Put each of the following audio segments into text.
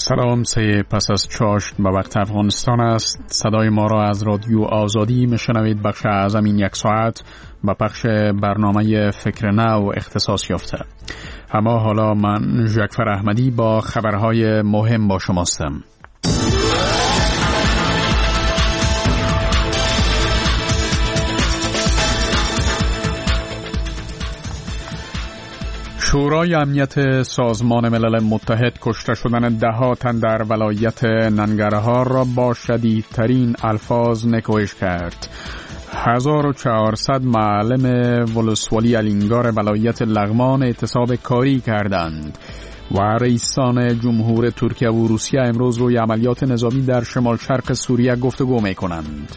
سلام، پس از چاشت به وقت افغانستان است. صدای ما را از رادیو آزادی میشنوید. بخش اعظم این یک ساعت به پخش برنامه فکر نو اختصاص یافته. اما حالا من جعفر احمدی با خبرهای مهم با شماستم. شورای امنیت سازمان ملل متحد کشته شدن 10 تن در ولایت ننگرهار را با شدیدترین الفاظ نکوهش کرد. 1400 معلم ولسوالی الینگار ولایت لغمان اعتصاب کاری کردند و رئیسان جمهور ترکیه و روسیه امروز روی عملیات نظامی در شمال شرق سوریه گفتگو می کنند.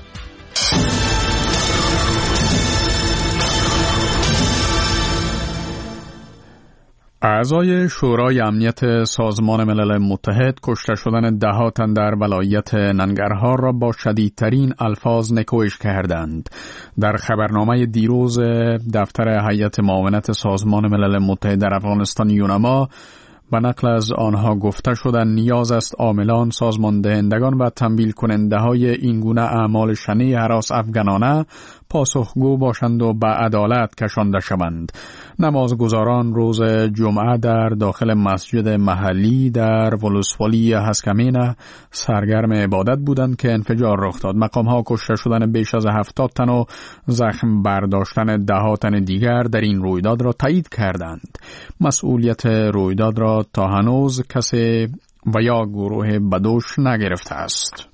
اعضای شورای امنیت سازمان ملل متحد کشته شدن 10 تن در ولایت ننگرهار را با شدیدترین الفاظ نکوهش کردند. در خبرنامه دیروز دفتر هیئت معاونت سازمان ملل متحد در افغانستان یونما به نقل از آنها گفته شدند نیاز است عاملان، سازمان دهندگان و تمویل کننده های این گونه اعمال شنیع هراس افغانانه پاسخگو باشند و به عدالت کشانده شوند. نمازگزاران روز جمعه در داخل مسجد محلی در ولسوالی هسکمینه سرگرم عبادت بودند که انفجار رخ داد. مقام‌ها کشته شدن بیش از 70 تن و زخم برداشتن 10 تن دیگر در این رویداد را تایید کردند. مسئولیت رویداد را تا هنوز کسی و یا گروه بدوش نگرفته است.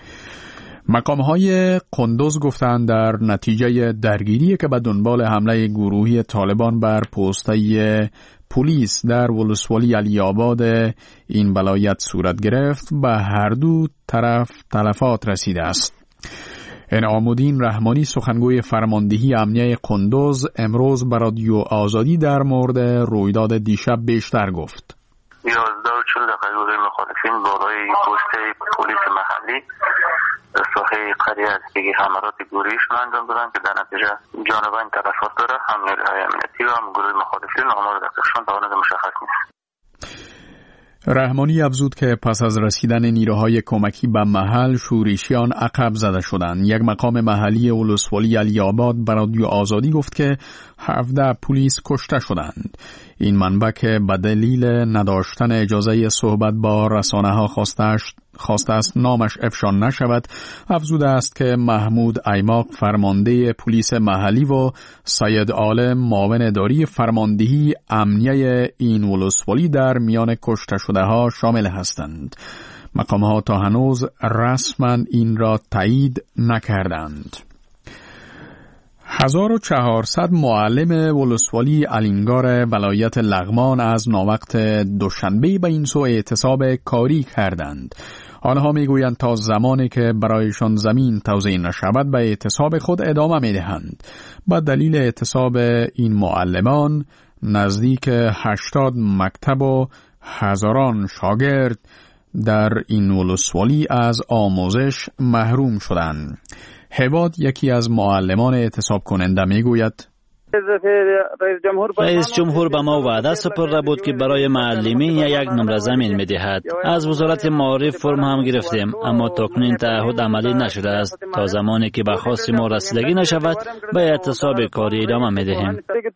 مقام‌های قندوز گفتند در نتیجه درگیری که به دنبال حمله گروهی طالبان بر پوسته پلیس در ولسوالی علی آباد این ولایت صورت گرفت به هر دو طرف تلفات رسیده است. انعام‌الدین رحمانی سخنگوی فرماندهی امنیه قندوز امروز به رادیو آزادی در مورد رویداد دیشب بیشتر گفت. 11:40 گروه مخالفین بالای پست پلیس محلی ساحه قریه هستگی حملات گروهیشون انجام دادن که در نتیجه جانبین تلفات داره. هم نیروهای امنیتی و هم گروه مخالفین آمار دقیقشون تا هنوز مشخص نیست. رحمانی افزود که پس از رسیدن نیروهای کمکی به محل شورشیان عقب زده شدند. یک مقام محلی ولسوالی علی آباد به رادیو آزادی گفت که 17 پلیس کشته شدند. این منبع که به دلیل نداشتن اجازه صحبت با رسانه‌ها خواسته است نامش افشا نشود، افزوده است که محمود ایماق فرمانده پلیس محلی و سید عالم معاون اداری فرماندهی امنیه این ولسوالی در میان کشته شده ها شامل هستند. مقام‌ها تا هنوز رسما این را تایید نکردند. 1400 معلم ولسوالی الینگار ولایت لغمان از ناوقت دوشنبه به این سو اعتصاب کاری کردند. آنها میگویند تا زمانی که برایشان زمین توزیع نشود به اعتصاب خود ادامه میدهند. با دلیل اعتصاب این معلمان نزدیک 80 مکتب و هزاران شاگرد در این ولسوالی از آموزش محروم شدند. هواد یکی از معلمان اعتصاب کننده میگوید رئیس جمهور به ما وعده سپرده بود که برای معلمین یک نمره زمین میدهد. از وزارت معارف فرم هم گرفتیم اما تاکنون تعهد عملی نشده است. تا زمانی که به خواست ما رسیدگی نشود به اعتصاب کاری ادامه میدهیم.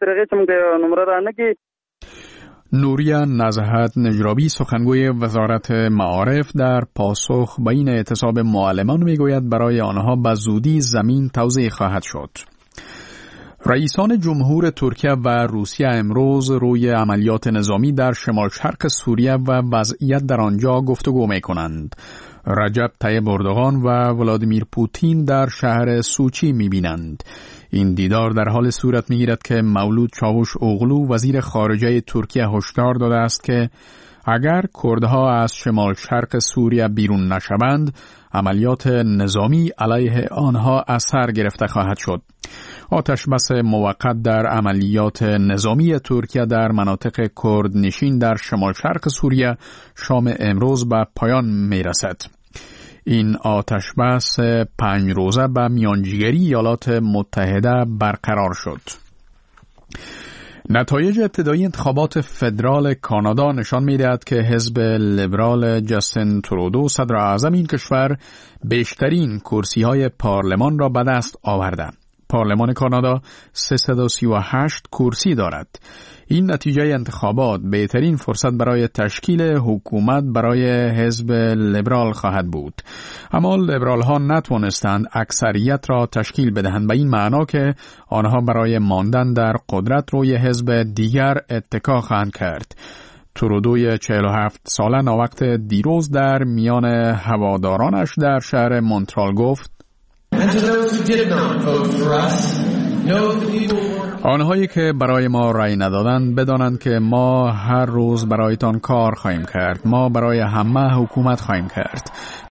نوریه نزهت نجرابی سخنگوی وزارت معارف در پاسخ به این اعتصاب معلمان میگوید برای آنها به زودی زمین توزیع خواهد شد. رئیسان جمهور ترکیه و روسیه امروز روی عملیات نظامی در شمال شرق سوریه و وضعیت در آنجا گفتگو می کنند. رجب طیب اردوغان و ولادیمیر پوتین در شهر سوچی می بینند. این دیدار در حال صورت می گیرد که مولود چاوش اوغلو وزیر خارجه ترکیه هشدار داده است که اگر کردها از شمال شرق سوریه بیرون نشوند عملیات نظامی علیه آنها اثر گرفته خواهد شد. آتش بس موقت در عملیات نظامی ترکیه در مناطق کرد نشین در شمال شرق سوریه شام امروز به پایان می رسد. این آتش بس 5 روزه به میانجیگری ایالات متحده برقرار شد. نتایج ابتدایی انتخابات فدرال کانادا نشان می‌دهد که حزب لیبرال جاستین ترودو صدر اعظم این کشور بیشترین کرسی‌های پارلمان را به دست آورده. پارلمان کانادا 338 کرسی دارد. این نتیجه انتخابات بهترین فرصت برای تشکیل حکومت برای حزب لیبرال خواهد بود. اما لیبرال ها نتوانستند اکثریت را تشکیل بدهند، به این معنا که آنها برای ماندن در قدرت روی حزب دیگر اتکا خواهند کرد. ترودوی 47 ساله ناوقت دیروز در میان هوادارانش در شهر مونترال گفت: آنهایی که برای ما رأی ندادند بدانند که ما هر روز برایتان کار خواهیم کرد. ما برای همه حکومت خواهیم کرد.